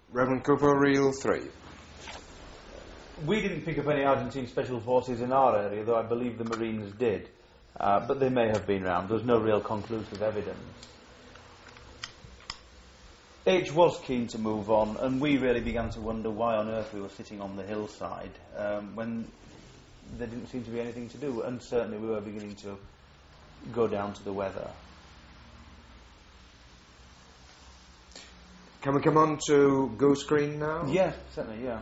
Reverend Cooper, Reel 3. We didn't pick up any Argentine Special Forces in our area, though I believe the Marines did. But they may have been round. There was no real conclusive evidence. H was keen to move on, and we really began to wonder why on earth we were sitting on the hillside when there didn't seem to be anything to do, and certainly we were beginning to go down to the weather. Can we come on to Goose Green now? Yes, certainly, yeah.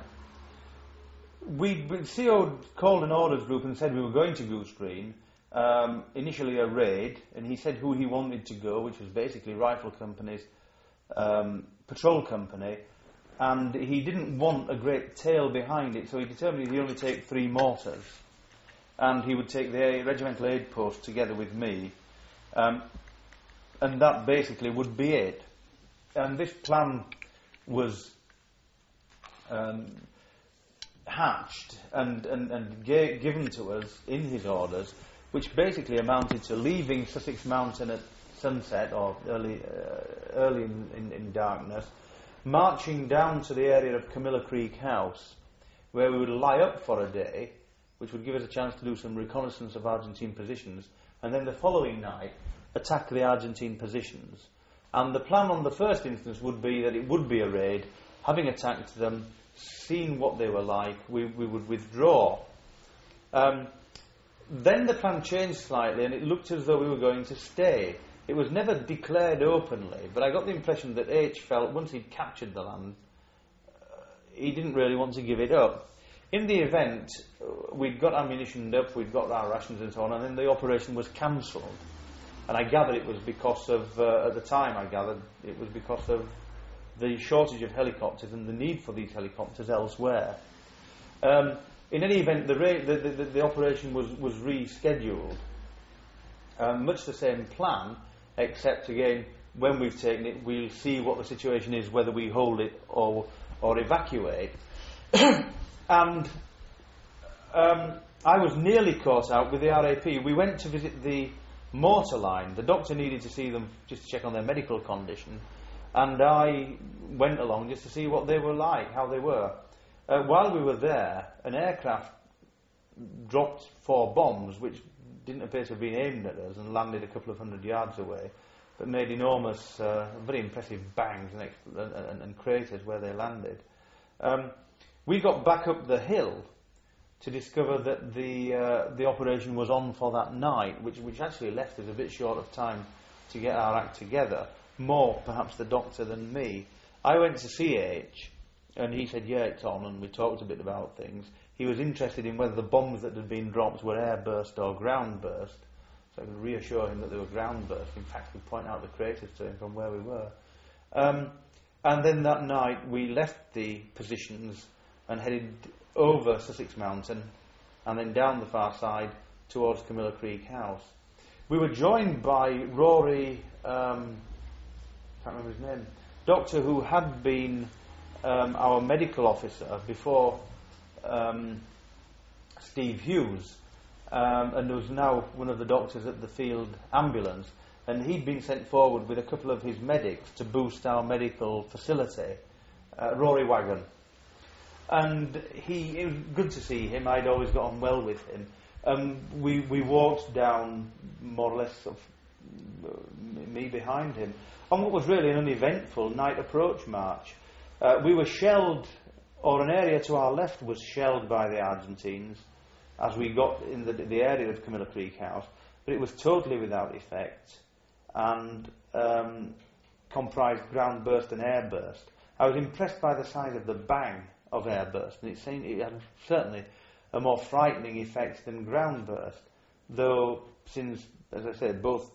CO called an orders group and said we were going to Goose Green, initially a raid, and he said who he wanted to go, which was basically Rifle Company's patrol company, and he didn't want a great tail behind it, so he determined he'd only take 3 mortars, and he would take the regimental aid post together with me, and that basically would be it. And this plan was hatched and given to us in his orders, which basically amounted to leaving Sussex Mountain at sunset or early in darkness, marching down to the area of Camilla Creek House, where we would lie up for a day, which would give us a chance to do some reconnaissance of Argentine positions, and then the following night attack the Argentine positions. And the plan on the first instance would be that it would be a raid. Having attacked them, seen what they were like, we would withdraw. Then the plan changed slightly, and it looked as though we were going to stay. It was never declared openly, but I got the impression that H felt once he'd captured the land, he didn't really want to give it up. In the event, we'd got ammunition up, we'd got our rations and so on, and then the operation was cancelled. And I gathered it was because of, at the time I gathered, it was because of the shortage of helicopters and the need for these helicopters elsewhere. In any event, the operation was rescheduled. Much the same plan, except again, when we've taken it, we'll see what the situation is, whether we hold it or evacuate. And I was nearly caught out with the RAP. We went to visit the mortar line. The doctor needed to see them just to check on their medical condition, and I went along just to see what they were like, how they were. While we were there, an aircraft dropped 4 bombs, which didn't appear to have been aimed at us, and landed a couple of 100 yards away, but made enormous, very impressive bangs and craters where they landed. We got back up the hill to discover that the operation was on for that night, which actually left us a bit short of time to get our act together. More, perhaps, the doctor than me. I went to see H, and he said, yeah, it's on, and we talked a bit about things. He was interested in whether the bombs that had been dropped were air-burst or ground-burst, so I could reassure him that they were ground-burst. In fact, we point out the craters to him from where we were. And then that night, we left the positions and headed over Sussex Mountain and then down the far side towards Camilla Creek House. We were joined by Rory, can't remember his name, doctor who had been our medical officer before Steve Hughes, and was now one of the doctors at the field ambulance, and he'd been sent forward with a couple of his medics to boost our medical facility, Rory Wagon. And it was good to see him. I'd always got on well with him. We walked down, more or less, me behind him, on what was really an uneventful night approach march. We were shelled, or an area to our left was shelled by the Argentines as we got in the area of Camilla Creek House, but it was totally without effect and comprised ground burst and air burst. I was impressed by the size of the bang of airburst, and it had certainly a more frightening effect than ground burst, though since, as I said, both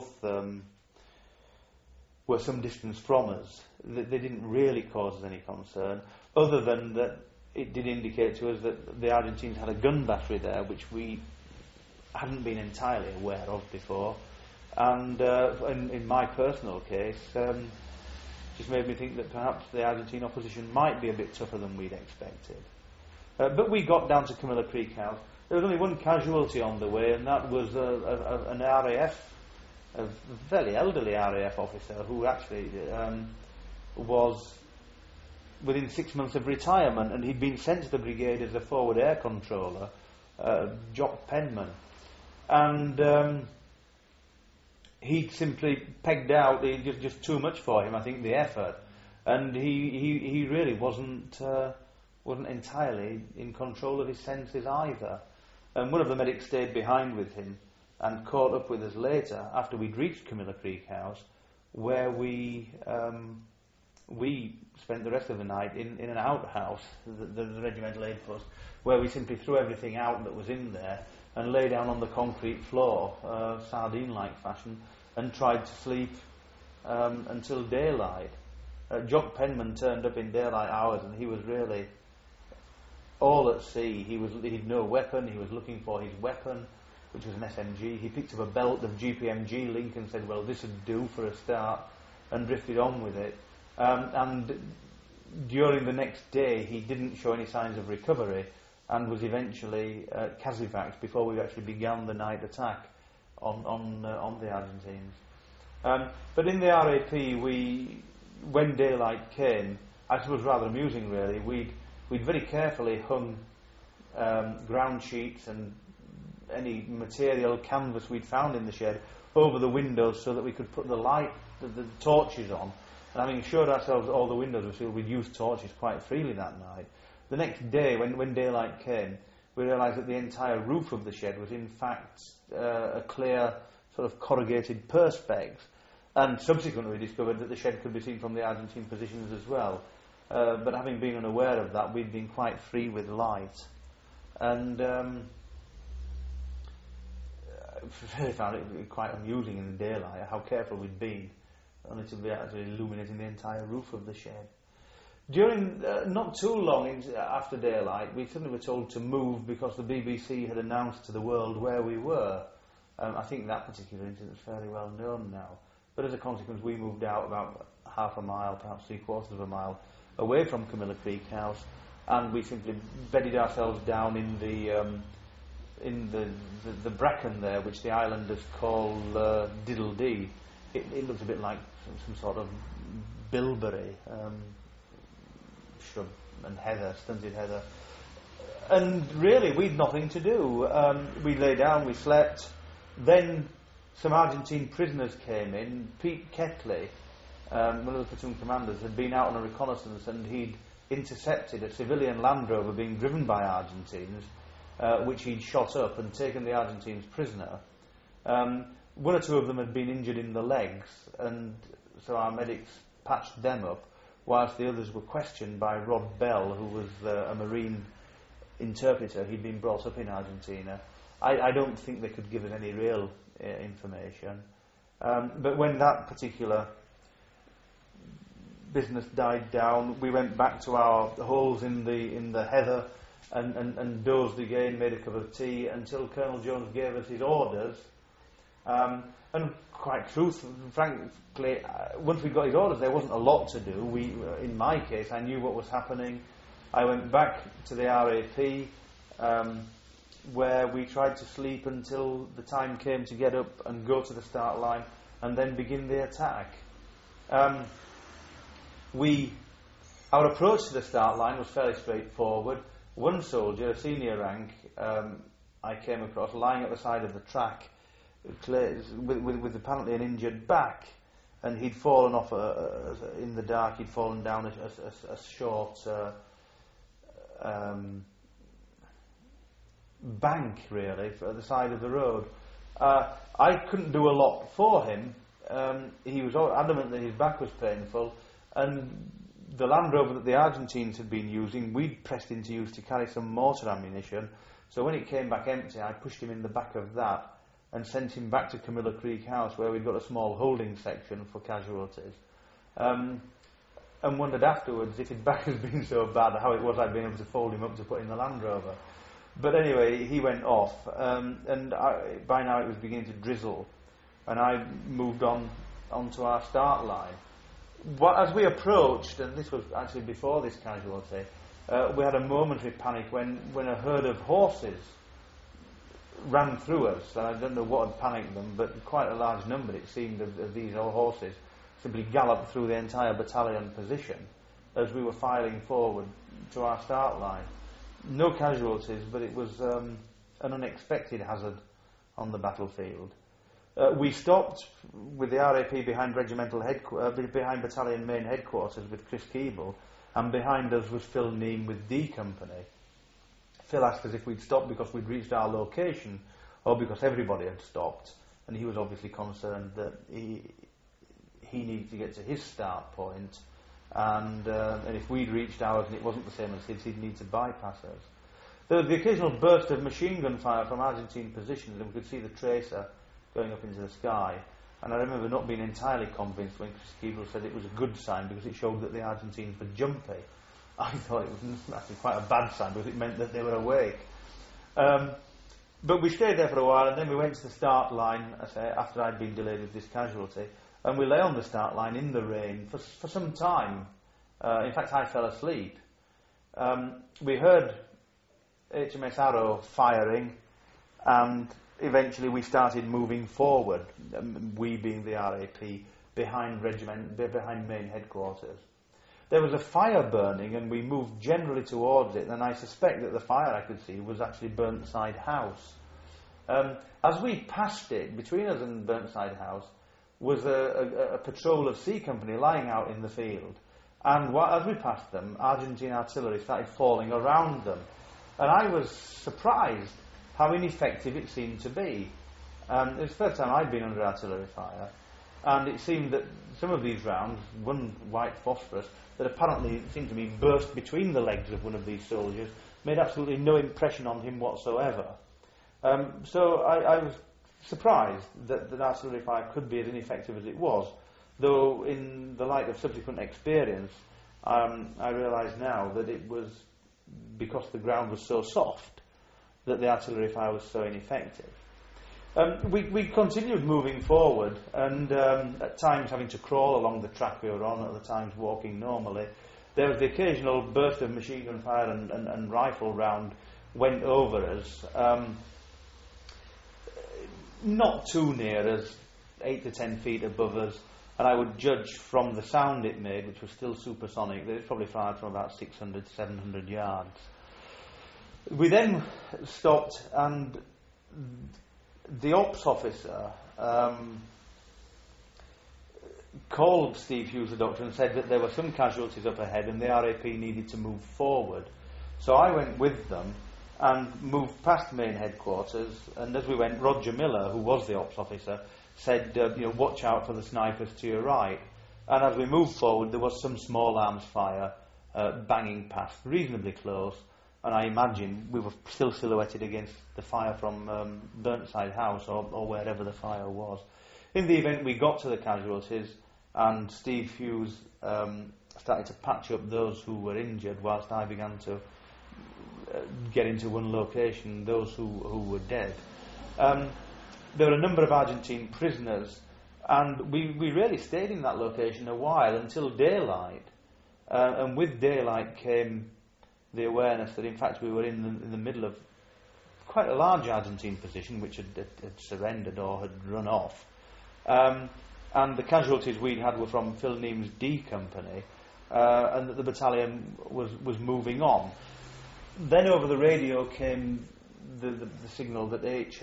were some distance from us, they didn't really cause us any concern, other than that it did indicate to us that the Argentines had a gun battery there, which we hadn't been entirely aware of before, and in my personal case, just made me think that perhaps the Argentine opposition might be a bit tougher than we'd expected. But we got down to Camilla Creek House. There was only one casualty on the way, and that was an RAF, a very elderly RAF officer who actually was within 6 months of retirement, and he'd been sent to the brigade as a forward air controller, Jock Penman. And he'd simply pegged out, just too much for him, I think, the effort. And he really wasn't entirely in control of his senses either. And one of the medics stayed behind with him and caught up with us later, after we'd reached Camilla Creek House, where we spent the rest of the night in an outhouse, the regimental aid post, where we simply threw everything out that was in there and lay down on the concrete floor, sardine-like fashion, and tried to sleep until daylight. Jock Penman turned up in daylight hours, and he was really all at sea. He'd no weapon. He was looking for his weapon, which was an SMG. He picked up a belt of GPMG link and said, well, this would do for a start, and drifted on with it. And during the next day, he didn't show any signs of recovery and was eventually casevaced before we actually began the night attack on the Argentines. But in the RAP, when daylight came, I suppose rather amusing really, we'd very carefully hung ground sheets and any material canvas we'd found in the shed over the windows so that we could put the torches on. And having assured ourselves that all the windows were sealed, we'd used torches quite freely that night. The next day, when daylight came, we realised that the entire roof of the shed was in fact a clear sort of corrugated perspex, and subsequently we discovered that the shed could be seen from the Argentine positions as well. But having been unaware of that, we'd been quite free with light, and I found it quite amusing in the daylight how careful we'd been, only to be actually illuminating the entire roof of the shed. During not too long after daylight, we suddenly were told to move because the BBC had announced to the world where we were. I think that particular incident is fairly well known now. But as a consequence, we moved out about half a mile, perhaps 3/4 of a mile, away from Camilla Creek House, and we simply bedded ourselves down in the bracken there, which the islanders call Diddle Dee. It looks a bit like some sort of bilberry, shrub and heather, stunted heather. And really, we'd nothing to do. We lay down, we slept. Then some Argentine prisoners came in. Pete Ketley, one of the platoon commanders, had been out on a reconnaissance, and he'd intercepted a civilian Land Rover being driven by Argentines, which he'd shot up and taken the Argentines prisoner. One or two of them had been injured in the legs, and so our medics patched them up, whilst the others were questioned by Rod Bell, who was a Marine interpreter. He'd been brought up in Argentina. I don't think they could give us any real information. But when that particular business died down, we went back to our holes in the heather and dozed again, made a cup of tea, until Colonel Jones gave us his orders. And quite frankly, once we got his orders, there wasn't a lot to do. In my case, I knew what was happening. I went back to the RAP, where we tried to sleep until the time came to get up and go to the start line and then begin the attack. Our approach to the start line was fairly straightforward. One soldier, a senior rank, I came across lying at the side of the track with apparently an injured back, and he'd fallen off in the dark. He'd fallen down a short bank, really, at the side of the road. I couldn't do a lot for him. He was adamant that his back was painful, and the Land Rover that the Argentines had been using, we'd pressed into use to carry some mortar ammunition. So when it came back empty, I pushed him in the back of that and sent him back to Camilla Creek House, where we'd got a small holding section for casualties. And wondered afterwards if his back had been so bad, how it was I'd been able to fold him up to put in the Land Rover. But anyway, he went off, and by now it was beginning to drizzle, and I moved onto our start line. As we approached, and this was actually before this casualty, we had a momentary panic when a herd of horses ran through us, and I don't know what had panicked them, but quite a large number, it seemed, of these old horses simply galloped through the entire battalion position. as we were filing forward to our start line. No casualties, but it was an unexpected hazard on the battlefield. We stopped with the RAP behind behind battalion main headquarters with Chris Keeble, and behind us was Phil Neame with D Company. Phil asked us if we'd stopped because we'd reached our location or because everybody had stopped, and he was obviously concerned that he needed to get to his start point, and if we'd reached ours and it wasn't the same as his, he'd need to bypass us. There was the occasional burst of machine gun fire from Argentine positions, and we could see the tracer going up into the sky. And I remember not being entirely convinced when Chris Keeble said it was a good sign because it showed that the Argentines were jumpy. I thought it was actually quite a bad sign because it meant that they were awake. But we stayed there for a while, and then we went to the start line, after I'd been delayed with this casualty, and we lay on the start line in the rain for some time. In fact, I fell asleep. We heard HMS Arrow firing, and eventually we started moving forward, we being the RAP, behind main headquarters. There was a fire burning, and we moved generally towards it, and I suspect that the fire I could see was actually Burnside House. As we passed it, between us and Burnside House was a patrol of C Company lying out in the field, and as we passed them, Argentine artillery started falling around them, and I was surprised how ineffective it seemed to be. It was the first time I'd been under artillery fire, and it seemed that some of these rounds, one white phosphorus, that apparently seemed to me burst between the legs of one of these soldiers, made absolutely no impression on him whatsoever. So I was surprised that artillery fire could be as ineffective as it was, though in the light of subsequent experience, I realise now that it was because the ground was so soft that the artillery fire was so ineffective. We continued moving forward, and at times having to crawl along the track we were on, at other times walking normally. There was the occasional burst of machine gun fire and rifle round went over us, not too near us, 8 to 10 feet above us, and I would judge from the sound it made, which was still supersonic, that it probably fired from about 600, 700 yards. We then stopped, and the ops officer called Steve Hughes, the doctor, and said that there were some casualties up ahead and the RAP needed to move forward. So I went with them and moved past main headquarters, and as we went, Roger Miller, who was the ops officer, said, watch out for the snipers to your right. And as we moved forward, there was some small arms fire banging past, reasonably close, and I imagine we were still silhouetted against the fire from Burnside House or wherever the fire was. In the event, we got to the casualties, and Steve Hughes started to patch up those who were injured, whilst I began to get into one location those who were dead. There were a number of Argentine prisoners, and we really stayed in that location a while until daylight. And with daylight came the awareness that in fact we were in the middle of quite a large Argentine position which had surrendered or had run off, and the casualties we'd had were from Phil Neame's D Company, and that the battalion was moving on. Then over the radio came the signal that H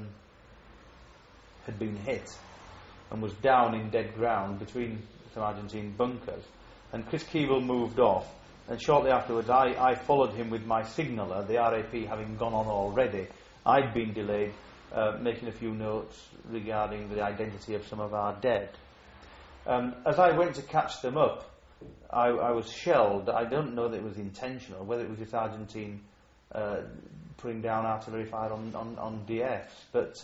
had been hit and was down in dead ground between some Argentine bunkers, and Chris Keeble moved off. And shortly afterwards, I followed him with my signaller, the RAP having gone on already. I'd been delayed, making a few notes regarding the identity of some of our dead. As I went to catch them up, I was shelled. I don't know that it was intentional, whether it was this Argentine putting down artillery fire on DFs, but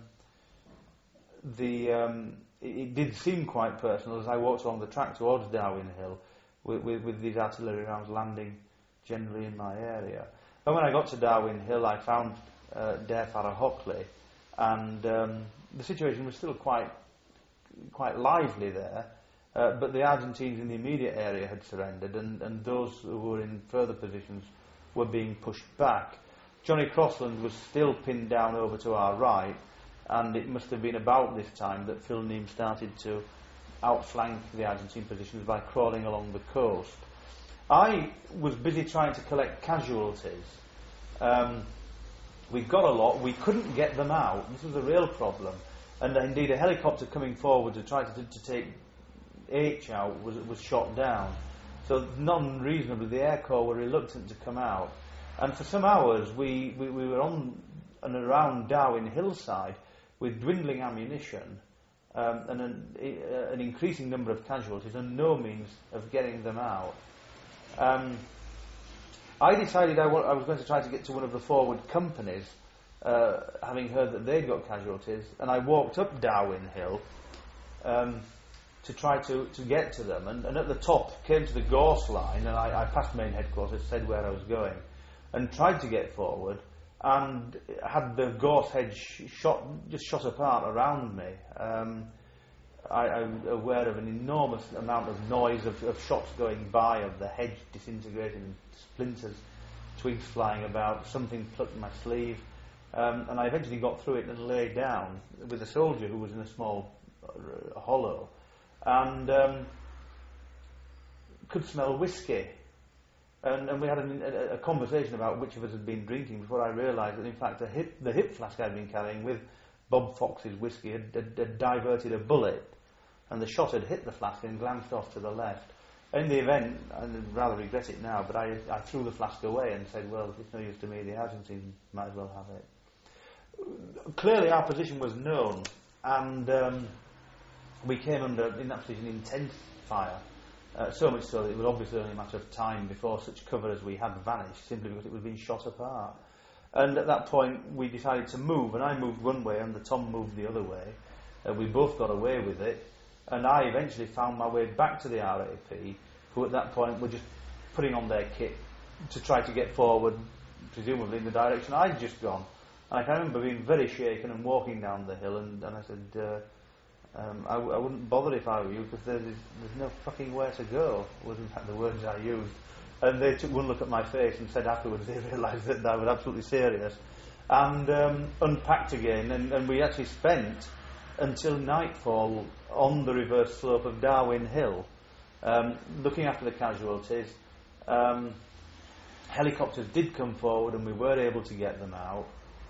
it did seem quite personal as I walked along the track towards Darwin Hill, with these artillery rounds landing generally in my area. But when I got to Darwin Hill, I found Der Pfarrer Hockley, and the situation was still quite lively there, but the Argentines in the immediate area had surrendered, and those who were in further positions were being pushed back. Johnny Crossland was still pinned down over to our right, and it must have been about this time that Phil Neame started to outflank the Argentine positions by crawling along the coast. I was busy trying to collect casualties. We got a lot, we couldn't get them out. This was a real problem. And indeed, a helicopter coming forward to try to take H out was shot down. So non-reasonably, the Air Corps were reluctant to come out. And for some hours, we were on and around Darwin hillside with dwindling ammunition and an increasing number of casualties and no means of getting them out. I decided I was going to try to get to one of the forward companies, having heard that they'd got casualties, and I walked up Darwin Hill to try to get to them, and at the top came to the Gorse line, and I passed main headquarters, said where I was going, and tried to get forward, and had the gorse hedge shot apart around me. I'm aware of an enormous amount of noise of shots going by, of the hedge disintegrating, splinters, twigs flying about, something plucked my sleeve, and I eventually got through it and lay down with a soldier who was in a small hollow, and could smell whiskey. And we had a conversation about which of us had been drinking before I realised that, in fact, the hip flask I'd been carrying with Bob Fox's whiskey had diverted a bullet, and the shot had hit the flask and glanced off to the left. In the event, I rather regret it now, but I threw the flask away and said, well, it's no use to me, the Argentines might as well have it. Clearly our position was known, and we came under, in that position, intense fire. So much so that it was obviously only a matter of time before such cover as we had vanished, simply because it was being shot apart. And at that point we decided to move, and I moved one way and the Tom moved the other way. We both got away with it, and I eventually found my way back to the RAP, who at that point were just putting on their kit to try to get forward, presumably in the direction I'd just gone. And I can remember being very shaken and walking down the hill, and I said, I wouldn't bother if I were you, because there's no fucking where to go, was in fact the words I used. And they took one look at my face and said afterwards they realised that I was absolutely serious, and unpacked again, and we actually spent until nightfall on the reverse slope of Darwin Hill, looking after the casualties. Helicopters did come forward and we were able to get them out,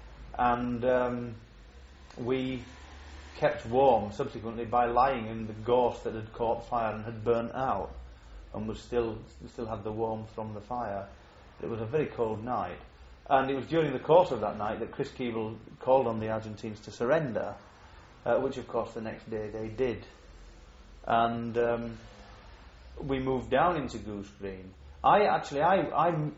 and we kept warm subsequently by lying in the gorse that had caught fire and had burnt out, and was still had the warmth from the fire. It was a very cold night, and it was during the course of that night that Chris Keeble called on the Argentines to surrender, which of course the next day they did, and we moved down into Goose Green. I'm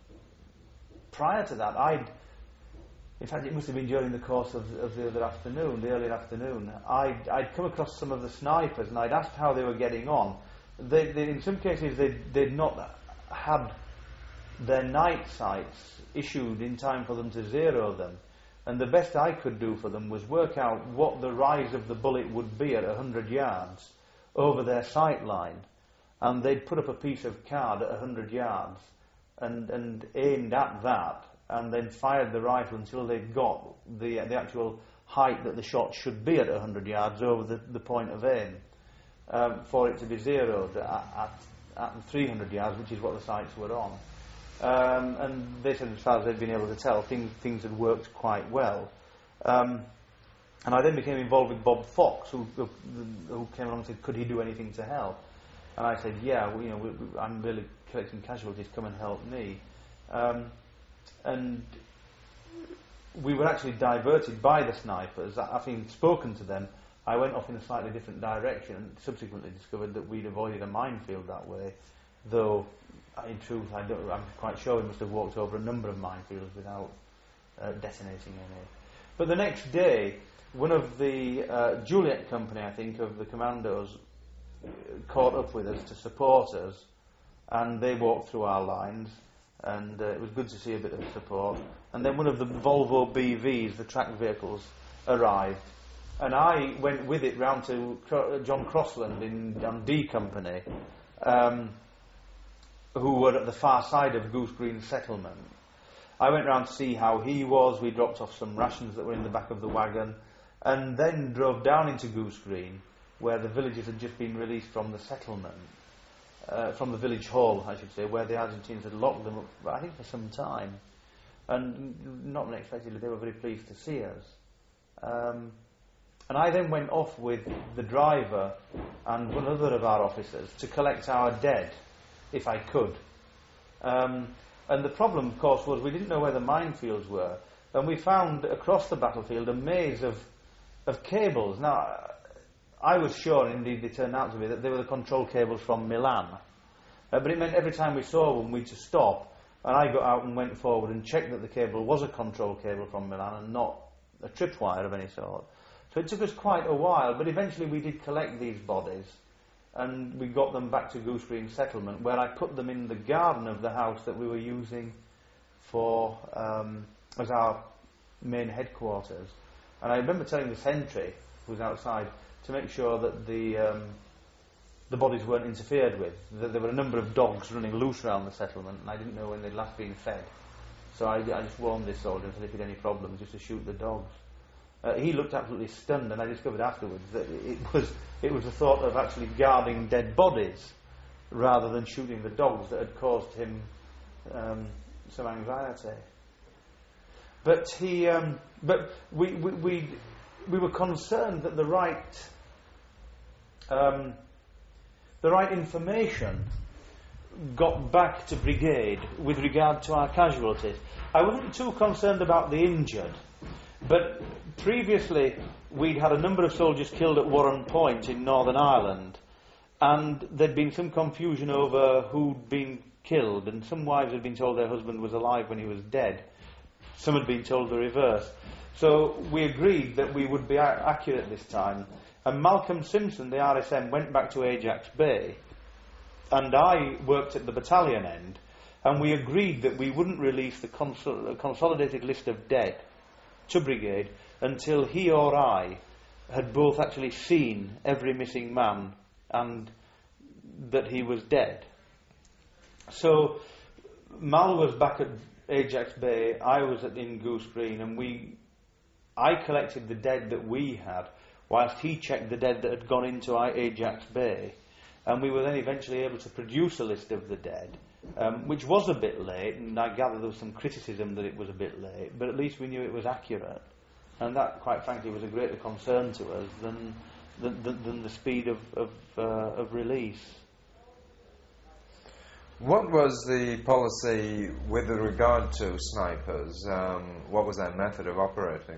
prior to that, in fact, it must have been during the course of the earlier afternoon, I'd come across some of the snipers, and I'd asked how they were getting on. They in some cases, they'd not had their night sights issued in time for them to zero them. And the best I could do for them was work out what the rise of the bullet would be at 100 yards over their sight line. And they'd put up a piece of card at 100 yards and aimed at that, and then fired the rifle until they'd got the actual height that the shot should be at 100 yards over the point of aim, for it to be zeroed at 300 yards, which is what the sights were on. And they said, as far as they'd been able to tell, things had worked quite well. And I then became involved with Bob Fox, who came along and said, could he do anything to help? And I said, yeah, I'm really collecting casualties, come and help me. And we were actually diverted by the snipers. Having spoken to them, I went off in a slightly different direction and subsequently discovered that we'd avoided a minefield that way, though in truth I'm quite sure we must have walked over a number of minefields without detonating any. But the next day, one of the Juliet Company, I think, of the commandos caught up with us to support us, and they walked through our lines, and it was good to see a bit of support. And then one of the Volvo BVs, the track vehicles, arrived, and I went with it round to John Crossland on D Company, who were at the far side of Goose Green settlement. I went round to see how he was. We dropped off some rations that were in the back of the wagon, and then drove down into Goose Green, where the villagers had just been released from the settlement. from the village hall, I should say, where the Argentines had locked them up, I think, for some time. And not unexpectedly, they were very pleased to see us. And I then went off with the driver and one other of our officers to collect our dead, if I could. And the problem, of course, was we didn't know where the minefields were. And we found across the battlefield a maze of cables. Now, I was sure, indeed they turned out to be, that they were the control cables from Milan. But it meant every time we saw one, we'd to stop. And I got out and went forward and checked that the cable was a control cable from Milan and not a tripwire of any sort. So it took us quite a while, but eventually we did collect these bodies. And we got them back to Goose Green Settlement, where I put them in the garden of the house that we were using for as our main headquarters. And I remember telling the sentry, who was outside, to make sure that the bodies weren't interfered with. That there were a number of dogs running loose around the settlement, and I didn't know when they'd last been fed. So I just warned this soldier and said if he had any problems, just to shoot the dogs. He looked absolutely stunned, and I discovered afterwards that it was the thought of actually guarding dead bodies rather than shooting the dogs that had caused him some anxiety. But we were concerned that the right information got back to brigade with regard to our casualties. I wasn't too concerned about the injured, but previously we'd had a number of soldiers killed at Warren Point in Northern Ireland, and there'd been some confusion over who'd been killed, and some wives had been told their husband was alive when he was dead. Some had been told the reverse. So we agreed that we would be accurate this time. And Malcolm Simpson, the RSM, went back to Ajax Bay, and I worked at the battalion end, and we agreed that we wouldn't release the consolidated list of dead to brigade until he or I had both actually seen every missing man and that he was dead. So Mal was back at Ajax Bay, I was in Goose Green, and I collected the dead that we had, whilst he checked the dead that had gone into Ajax Bay, and we were then eventually able to produce a list of the dead, which was a bit late, and I gather there was some criticism that it was a bit late, but at least we knew it was accurate, and that, quite frankly, was a greater concern to us than the speed of release. What was the policy with regard to snipers? What was their method of operating?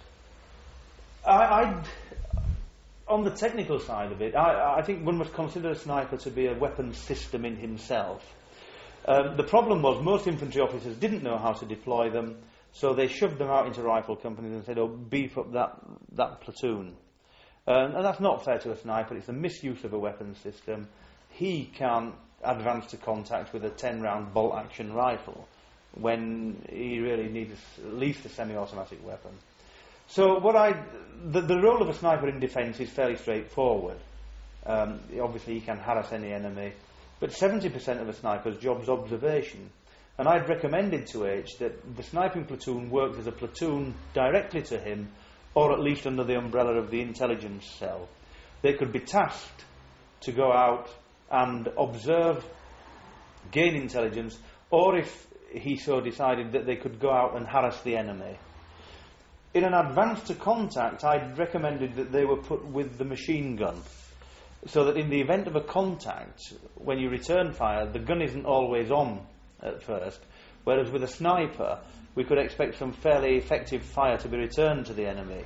On the technical side of it, I think one must consider a sniper to be a weapons system in himself. The problem was most infantry officers didn't know how to deploy them, so they shoved them out into rifle companies and said, "Oh, beef up that platoon." And that's not fair to a sniper. It's a misuse of a weapons system. He can't advance to contact with a 10-round bolt-action rifle when he really needs at least a semi-automatic weapon. So the role of a sniper in defence is fairly straightforward. Obviously he can harass any enemy, but 70% of a sniper's job is observation. And I'd recommended to H that the sniping platoon worked as a platoon directly to him, or at least under the umbrella of the intelligence cell. They could be tasked to go out and observe, gain intelligence, or if he so decided that they could go out and harass the enemy. In an advance to contact, I'd recommended that they were put with the machine gun, so that in the event of a contact, when you return fire, the gun isn't always on at first, whereas with a sniper, we could expect some fairly effective fire to be returned to the enemy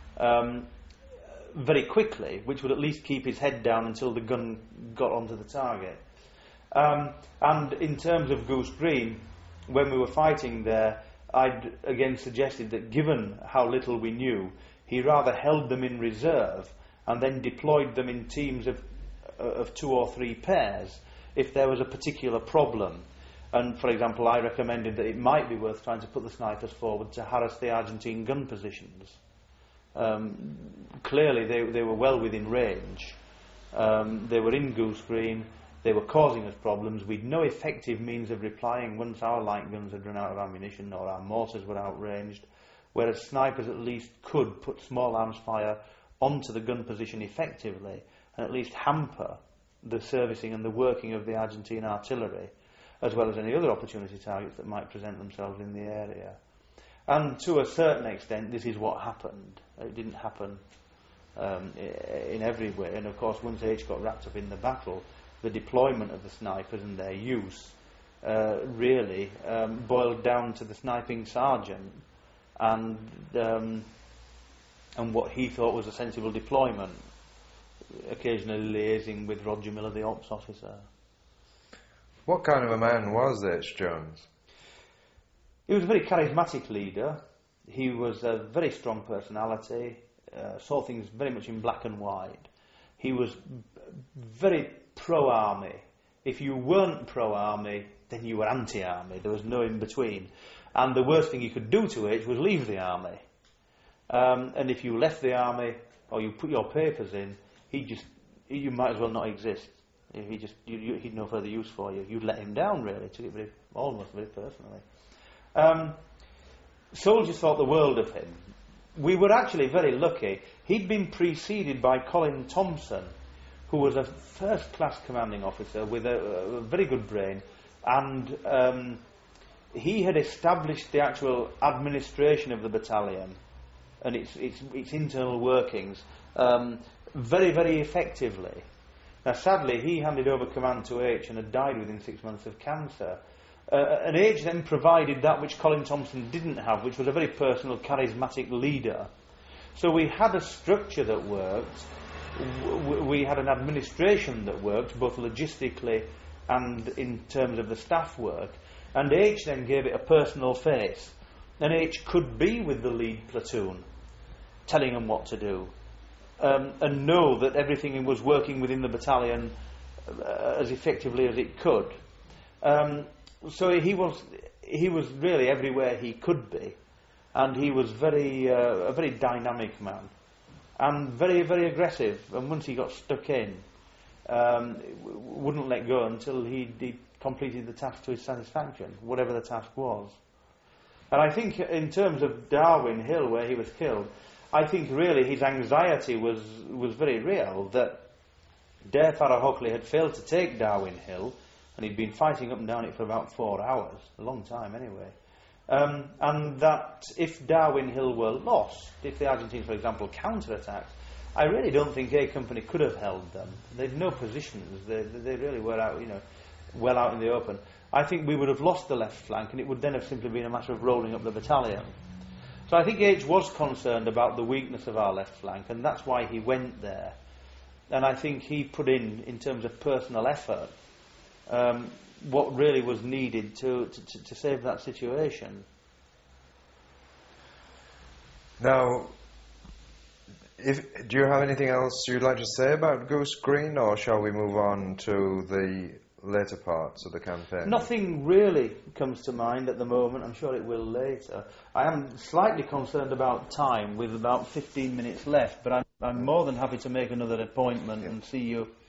very quickly, which would at least keep his head down until the gun got onto the target. And in terms of Goose Green, when we were fighting there, I'd again suggested that given how little we knew, he rather held them in reserve and then deployed them in teams of 2 or 3 pairs if there was a particular problem. And, for example, I recommended that it might be worth trying to put the snipers forward to harass the Argentine gun positions. Clearly they were well within range. They were in Goose Green. They were causing us problems. We'd no effective means of replying once our light guns had run out of ammunition or our mortars were outranged, whereas snipers at least could put small arms fire onto the gun position effectively and at least hamper the servicing and the working of the Argentine artillery, as well as any other opportunity targets that might present themselves in the area. And to a certain extent, this is what happened. It didn't happen in every way. And of course, once H got wrapped up in the battle, the deployment of the snipers and their use really boiled down to the sniping sergeant and what he thought was a sensible deployment, occasionally liaising with Roger Miller, the ops officer. What kind of a man was H. Jones? He was a very charismatic leader. He was a very strong personality, saw things very much in black and white. He was very pro-army. If you weren't pro-army, then you were anti-army. There was no in-between. And the worst thing you could do to H was leave the army. And if you left the army, or you put your papers in, you might as well not exist. He'd no further use for you. You'd let him down, really, took it almost very personally. Soldiers thought the world of him. We were actually very lucky. He'd been preceded by Colin Thompson, who was a first-class commanding officer with a very good brain, and he had established the actual administration of the battalion and its internal workings very, very effectively. Now, sadly, he handed over command to H and had died within 6 months of cancer. And H then provided that which Colin Thompson didn't have, which was a very personal, charismatic leader. So we had a structure that worked. We had an administration that worked, both logistically and in terms of the staff work. And H then gave it a personal face. And H could be with the lead platoon, telling them what to do, and know that everything was working within the battalion as effectively as it could. So he was really everywhere he could be, and he was a very dynamic man, and very, very aggressive. And once he got stuck in, wouldn't let go until he completed the task to his satisfaction, whatever the task was. And I think in terms of Darwin Hill, where he was killed, I think really his anxiety was very real, that Dare Farrah Hockley had failed to take Darwin Hill, and he'd been fighting up and down it for about 4 hours, a long time anyway. And that if Darwin Hill were lost, if the Argentines, for example, counter-attacked, I really don't think A Company could have held them. They'd no positions. They really were out, well out in the open. I think we would have lost the left flank, and it would then have simply been a matter of rolling up the battalion. So I think H was concerned about the weakness of our left flank, and that's why he went there. And I think he put in terms of personal effort, what really was needed to save that situation. Now, do you have anything else you'd like to say about Goose Green, or shall we move on to the later parts of the campaign? Nothing really comes to mind at the moment. I'm sure it will later. I am slightly concerned about time, with about 15 minutes left, but I'm more than happy to make another appointment and see you